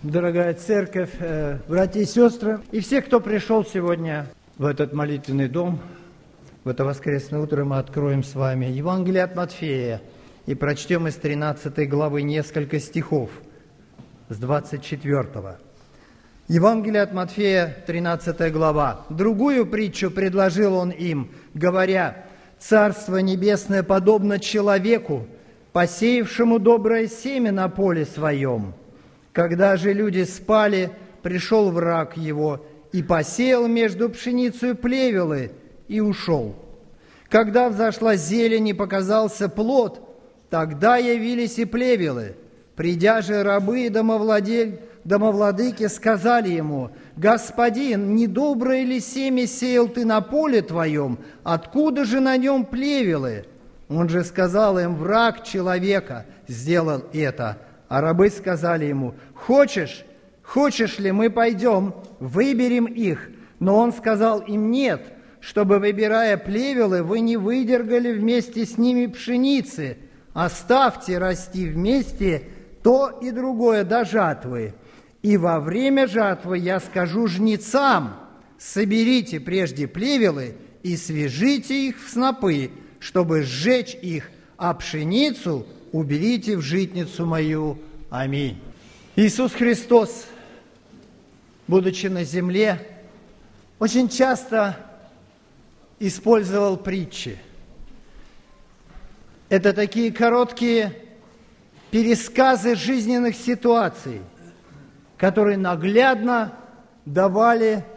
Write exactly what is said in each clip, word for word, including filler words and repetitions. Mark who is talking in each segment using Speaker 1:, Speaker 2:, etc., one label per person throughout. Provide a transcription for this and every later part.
Speaker 1: Дорогая церковь, братья и сестры, и все, кто пришел сегодня в этот молитвенный дом, в это воскресное утро мы откроем с вами Евангелие от Матфея и прочтем из тринадцатой главы несколько стихов с двадцать четвёртого. Евангелие от Матфея, тринадцатая глава. «Другую притчу предложил он им, говоря: Царство Небесное подобно человеку, посеявшему доброе семя на поле своем. Когда же люди спали, пришел враг его и посеял между пшеницей плевелы и ушел. Когда взошла зелень и показался плод, тогда явились и плевелы. Придя же рабы и домовладель, домовладыки сказали ему: Господин, недоброе ли семя сеял ты на поле твоем? Откуда же на нем плевелы? Он же сказал им: враг человека сделал это. А рабы сказали ему: Хочешь, хочешь ли, мы пойдем, выберем их? Но он сказал им: Нет, чтобы, выбирая плевелы, вы не выдергали вместе с ними пшеницы. Оставьте расти вместе то и другое до жатвы. И во время жатвы я скажу жнецам: соберите прежде плевелы и свяжите их в снопы, чтобы сжечь их, а пшеницу уберите в житницу мою. Аминь». Иисус Христос, будучи на земле, очень часто использовал притчи. Это такие короткие пересказы жизненных ситуаций, которые наглядно давали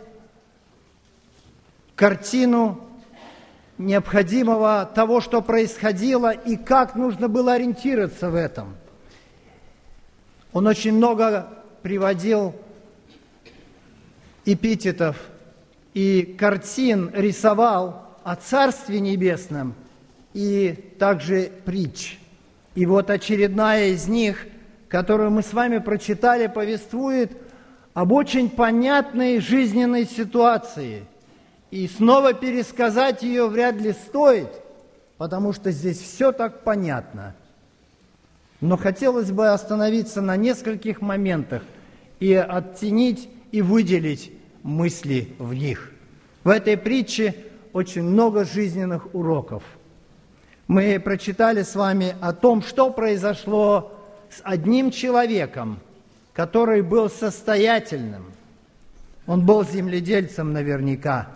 Speaker 1: картину необходимого того, что происходило, и как нужно было ориентироваться в этом. Он очень много приводил эпитетов и картин рисовал о Царстве Небесном и также притч. И вот очередная из них, которую мы с вами прочитали, повествует об очень понятной жизненной ситуации. И снова пересказать ее вряд ли стоит, потому что здесь все так понятно. Но хотелось бы остановиться на нескольких моментах и оттенить и выделить мысли в них. В этой притче очень много жизненных уроков. Мы прочитали с вами о том, что произошло с одним человеком, который был состоятельным. Он был земледельцем наверняка.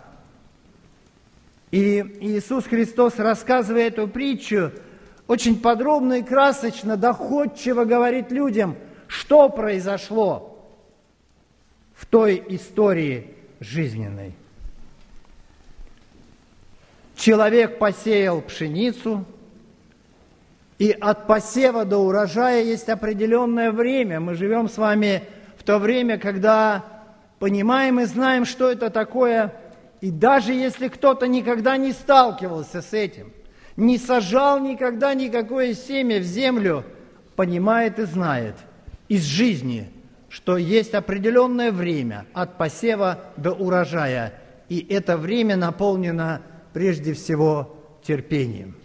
Speaker 1: И Иисус Христос, рассказывая эту притчу, очень подробно и красочно, доходчиво говорит людям, что произошло в той истории жизненной. Человек посеял пшеницу, и от посева до урожая есть определенное время. Мы живем с вами в то время, когда понимаем и знаем, что это такое. И даже если кто-то никогда не сталкивался с этим, не сажал никогда никакое семя в землю, понимает и знает из жизни, что есть определенное время от посева до урожая. И это время наполнено прежде всего терпением.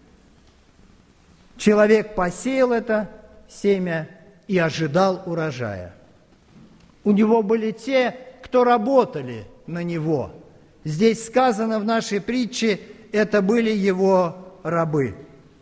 Speaker 1: Человек посеял это семя и ожидал урожая. У него были те, кто работали на него. Здесь сказано в нашей притче, это были его рабы.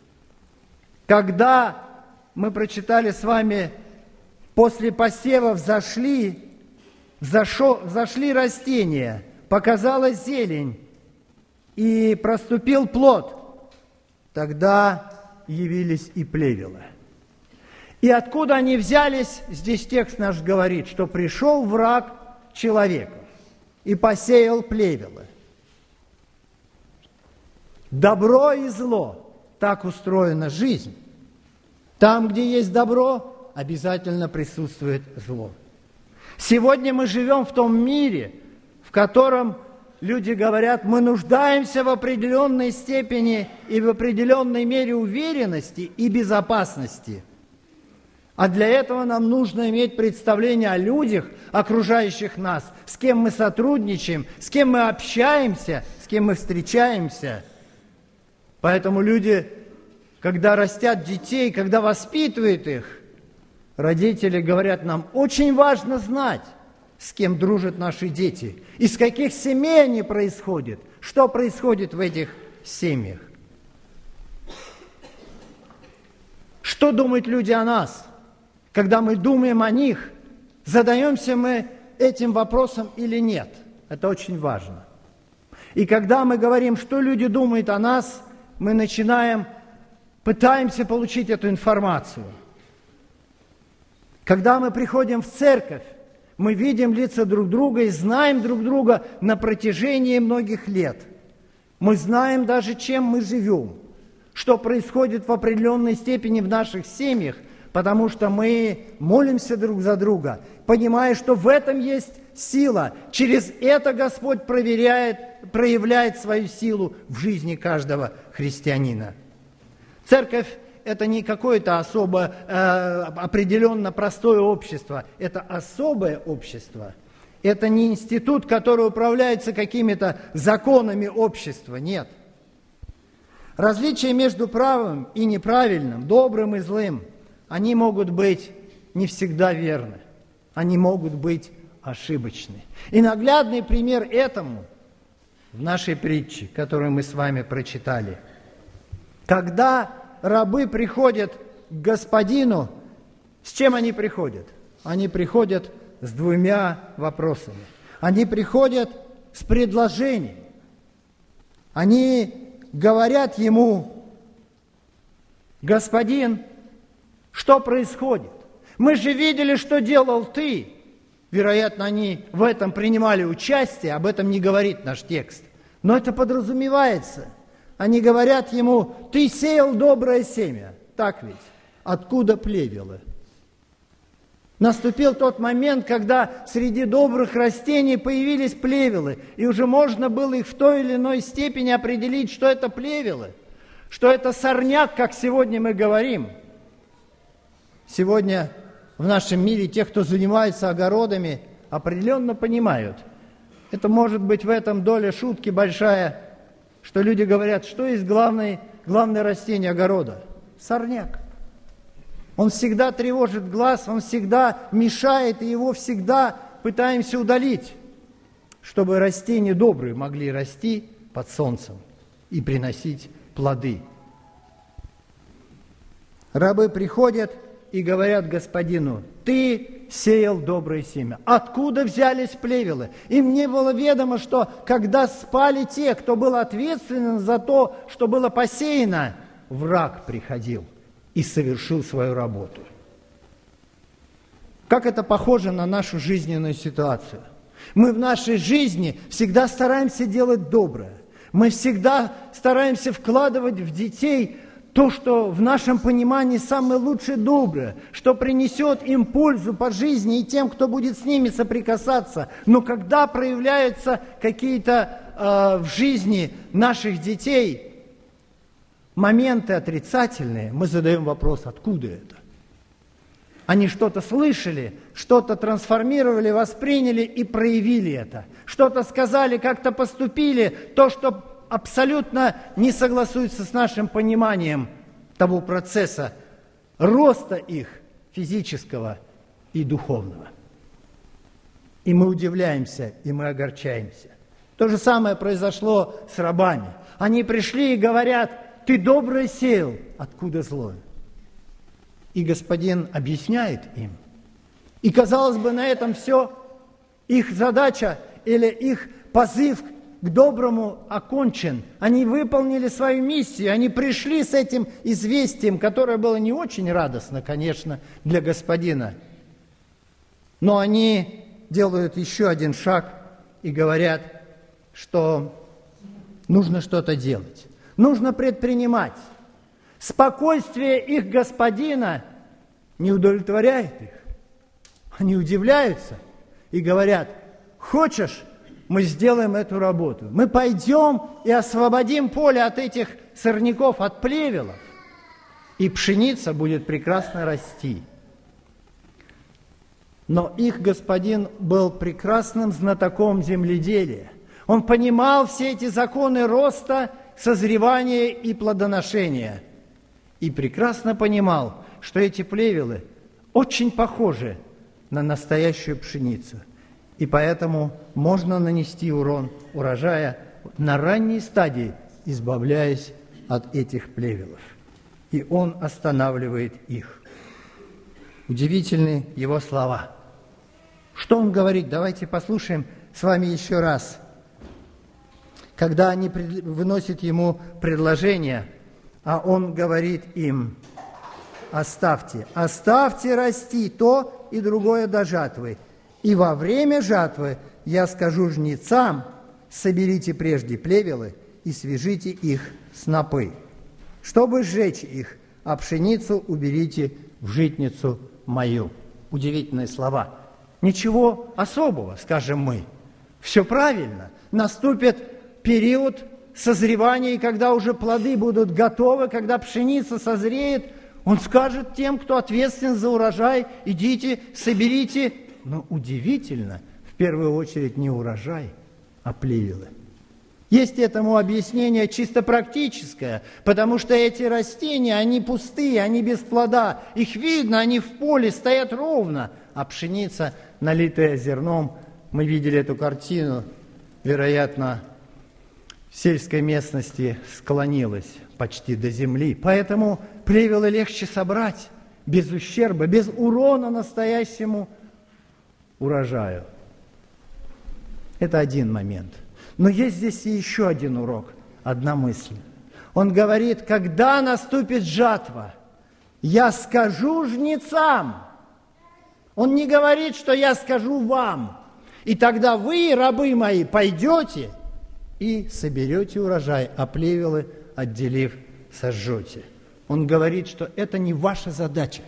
Speaker 1: Когда мы прочитали с вами, после посева взошли, взошо, взошли растения, показалась зелень и проступил плод, тогда явились и плевелы. И откуда они взялись, здесь текст наш говорит, что пришел враг человека и посеял плевелы. Добро и зло, так устроена жизнь. Там, где есть добро, обязательно присутствует зло. Сегодня мы живем в том мире, в котором люди говорят, мы нуждаемся в определенной степени и в определенной мере уверенности и безопасности. А для этого нам нужно иметь представление о людях, окружающих нас, с кем мы сотрудничаем, с кем мы общаемся, с кем мы встречаемся. Поэтому люди, когда растят детей, когда воспитывают их, родители говорят нам, очень важно знать, с кем дружат наши дети, из каких семей они происходят, что происходит в этих семьях. Что думают люди о нас? Когда мы думаем о них, задаемся мы этим вопросом или нет? Это очень важно. И когда мы говорим, что люди думают о нас, мы начинаем, пытаемся получить эту информацию. Когда мы приходим в церковь, мы видим лица друг друга и знаем друг друга на протяжении многих лет. Мы знаем даже, чем мы живем, что происходит в определенной степени в наших семьях, потому что мы молимся друг за друга, понимая, что в этом есть сила. Через это Господь проверяет, проявляет свою силу в жизни каждого христианина. Церковь – это не какое-то особо э, определенно простое общество, это особое общество. Это не институт, который управляется какими-то законами общества, нет. Различия между правым и неправильным, добрым и злым, они могут быть не всегда верны, они могут быть ошибочны. И наглядный пример этому в нашей притче, которую мы с вами прочитали. Когда рабы приходят к господину, с чем они приходят? Они приходят с двумя вопросами. Они приходят с предложением. Они говорят ему, господин, что происходит? Мы же видели, что делал ты. Вероятно, они в этом принимали участие, об этом не говорит наш текст. Но это подразумевается. Они говорят ему, ты сеял доброе семя. Так ведь? Откуда плевелы? Наступил тот момент, когда среди добрых растений появились плевелы, и уже можно было их в той или иной степени определить, что это плевелы, что это сорняк, как сегодня мы говорим. Сегодня в нашем мире те, кто занимается огородами, определенно понимают. Это может быть в этом доля шутки большая, что люди говорят, что есть главное, главное растение огорода? Сорняк. Он всегда тревожит глаз, он всегда мешает, и его всегда пытаемся удалить, чтобы растения добрые могли расти под солнцем и приносить плоды. Рабы приходят и говорят господину, ты сеял доброе семя. Откуда взялись плевелы? Им не было ведомо, что когда спали те, кто был ответственен за то, что было посеяно, враг приходил и совершил свою работу. Как это похоже на нашу жизненную ситуацию? Мы в нашей жизни всегда стараемся делать доброе. Мы всегда стараемся вкладывать в детей то, что в нашем понимании самое лучшее доброе, что принесет им пользу по жизни и тем, кто будет с ними соприкасаться. Но когда проявляются какие-то э, в жизни наших детей моменты отрицательные, мы задаем вопрос, откуда это? Они что-то слышали, что-то трансформировали, восприняли и проявили это. Что-то сказали, как-то поступили, то, что абсолютно не согласуется с нашим пониманием того процесса роста их физического и духовного. И мы удивляемся, и мы огорчаемся. То же самое произошло с рабами. Они пришли и говорят, ты доброе сеял, откуда злое? И господин объясняет им. И, казалось бы, на этом все. Их задача или их позыв к доброму окончен. Они выполнили свою миссию, они пришли с этим известием, которое было не очень радостно, конечно, для господина. Но они делают еще один шаг и говорят, что нужно что-то делать, нужно предпринимать. Спокойствие их господина не удовлетворяет их. Они удивляются и говорят, хочешь, мы сделаем эту работу. Мы пойдем и освободим поле от этих сорняков, от плевелов, и пшеница будет прекрасно расти. Но их господин был прекрасным знатоком земледелия. Он понимал все эти законы роста, созревания и плодоношения. И прекрасно понимал, что эти плевелы, очень похожи на настоящую пшеницу. И поэтому можно нанести урон урожая на ранней стадии, избавляясь от этих плевелов. И он останавливает их. Удивительны его слова. Что он говорит? Давайте послушаем с вами еще раз. Когда они выносят ему предложение, а он говорит им: оставьте, оставьте расти то и другое до жатвы. И во время жатвы я скажу жнецам: соберите прежде плевелы и свяжите их в снопы, чтобы сжечь их, а пшеницу уберите в житницу мою. Удивительные слова. Ничего особого, скажем мы. Все правильно. Наступит период созревания, и когда уже плоды будут готовы, когда пшеница созреет, он скажет тем, кто ответственен за урожай: идите, соберите. Но удивительно, в первую очередь не урожай, а плевелы. Есть этому объяснение чисто практическое, потому что эти растения, они пустые, они без плода. Их видно, они в поле стоят ровно, а пшеница, налитая зерном, мы видели эту картину, вероятно, в сельской местности склонилась почти до земли. Поэтому плевелы легче собрать без ущерба, без урона настоящему урожаю. Это один момент. Но есть здесь и еще один урок, одна мысль. Он говорит: когда наступит жатва, я скажу жнецам. Он не говорит, что я скажу вам. И тогда вы, рабы мои, пойдете и соберете урожай, а плевелы, отделив, сожжете. Он говорит, что это не ваша задача.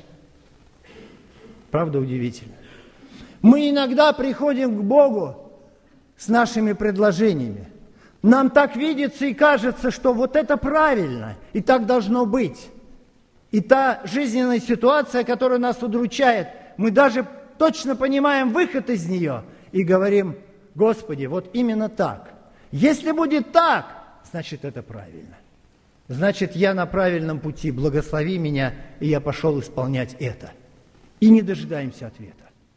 Speaker 1: Правда, удивительно. Мы иногда приходим к Богу с нашими предложениями. Нам так видится и кажется, что вот это правильно, и так должно быть. И та жизненная ситуация, которая нас удручает, мы даже точно понимаем выход из нее и говорим: Господи, вот именно так. Если будет так, значит, это правильно. Значит, я на правильном пути, благослови меня, и я пошел исполнять это. И не дожидаемся ответа.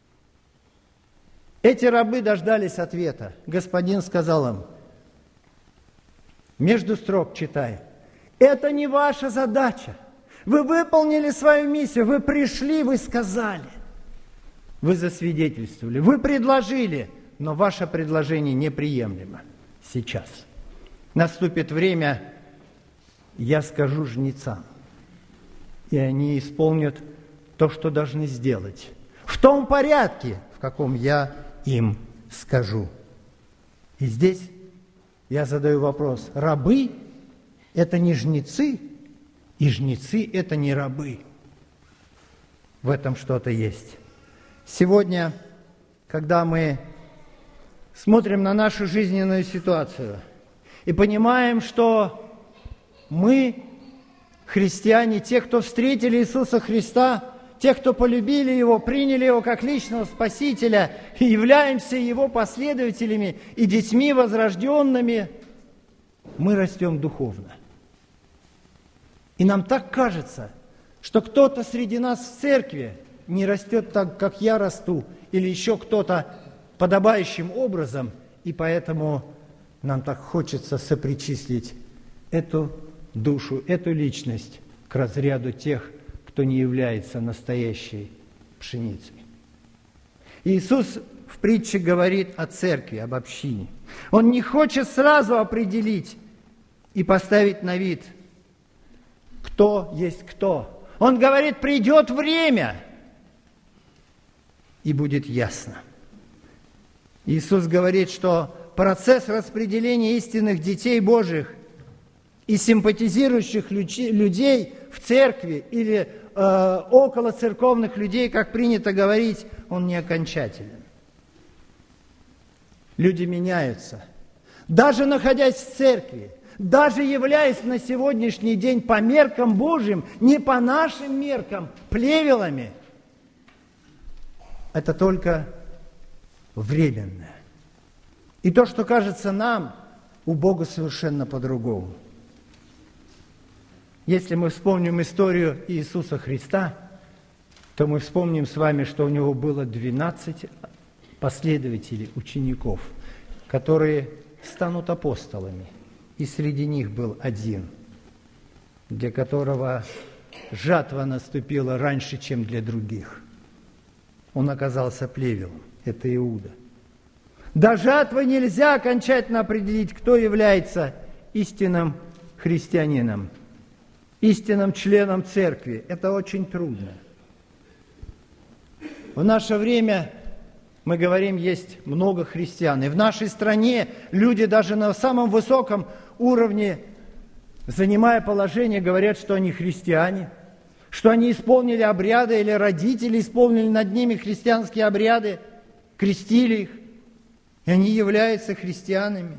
Speaker 1: Эти рабы дождались ответа. Господин сказал им, между строк читай: это не ваша задача. Вы выполнили свою миссию, вы пришли, вы сказали, вы засвидетельствовали, вы предложили, но ваше предложение неприемлемо сейчас. Наступит время, я скажу жнецам, и они исполнят то, что должны сделать, в том порядке, в каком я им скажу. И здесь я задаю вопрос: рабы – это не жнецы, и жнецы – это не рабы. В этом что-то есть. Сегодня, когда мы смотрим на нашу жизненную ситуацию и понимаем, что мы, христиане, те, кто встретили Иисуса Христа, те, кто полюбили Его, приняли Его как личного Спасителя и являемся Его последователями и детьми возрожденными, мы растем духовно. И нам так кажется, что кто-то среди нас в церкви не растет так, как я расту, или еще кто-то подобающим образом, и поэтому нам так хочется сопричислить эту душу, эту личность к разряду тех, кто не является настоящей пшеницей. Иисус в притче говорит о церкви, об общине. Он не хочет сразу определить и поставить на вид, кто есть кто. Он говорит: придет время, и будет ясно. Иисус говорит, что процесс распределения истинных детей Божьих и симпатизирующих людей в церкви или э, около церковных людей, как принято говорить, он не окончателен. Люди меняются. Даже находясь в церкви, даже являясь на сегодняшний день по меркам Божьим, не по нашим меркам, плевелами, это только временное. И то, что кажется нам, у Бога совершенно по-другому. Если мы вспомним историю Иисуса Христа, то мы вспомним с вами, что у него было двенадцать последователей, учеников, которые станут апостолами. И среди них был один, для которого жатва наступила раньше, чем для других. Он оказался плевелом. Это Иуда. До жатвы нельзя окончательно определить, кто является истинным христианином, истинным членом церкви. Это очень трудно. В наше время, мы говорим, есть много христиан. И в нашей стране люди даже на самом высоком уровне, занимая положение, говорят, что они христиане, что они исполнили обряды, или родители исполнили над ними христианские обряды, крестили их, и они являются христианами.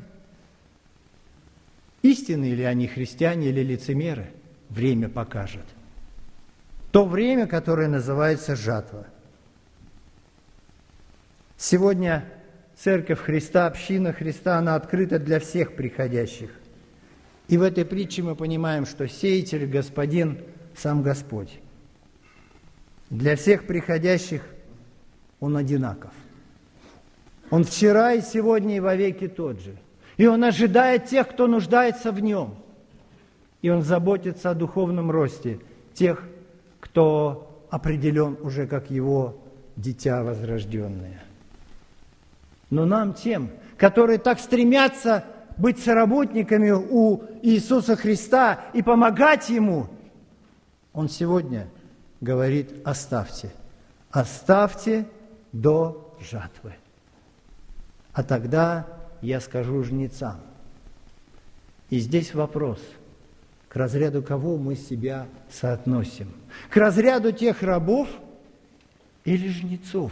Speaker 1: Истинные ли они христиане или лицемеры, время покажет. То время, которое называется жатва. Сегодня Церковь Христа, община Христа, она открыта для всех приходящих. И в этой притче мы понимаем, что сеятель, Господин, сам Господь. Для всех приходящих Он одинаков. Он вчера и сегодня и вовеки тот же. И Он ожидает тех, кто нуждается в Нем. И Он заботится о духовном росте тех, кто определен уже как Его дитя возрожденное. Но нам, тем, которые так стремятся быть соработниками у Иисуса Христа и помогать Ему, Он сегодня говорит: оставьте, оставьте до жатвы. А тогда я скажу жнецам. И здесь вопрос, к разряду кого мы себя соотносим? К разряду тех рабов или жнецов?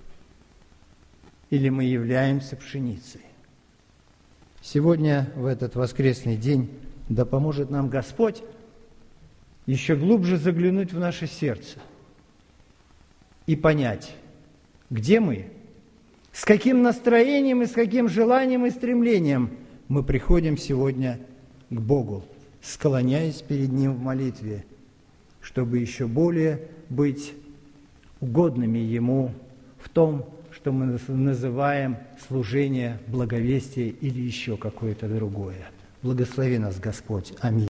Speaker 1: Или мы являемся пшеницей? Сегодня, в этот воскресный день, да поможет нам Господь еще глубже заглянуть в наше сердце и понять, где мы, с каким настроением и с каким желанием и стремлением мы приходим сегодня к Богу, склоняясь перед Ним в молитве, чтобы еще более быть угодными Ему в том, что мы называем служение, благовестие или еще какое-то другое. Благослови нас, Господь. Аминь.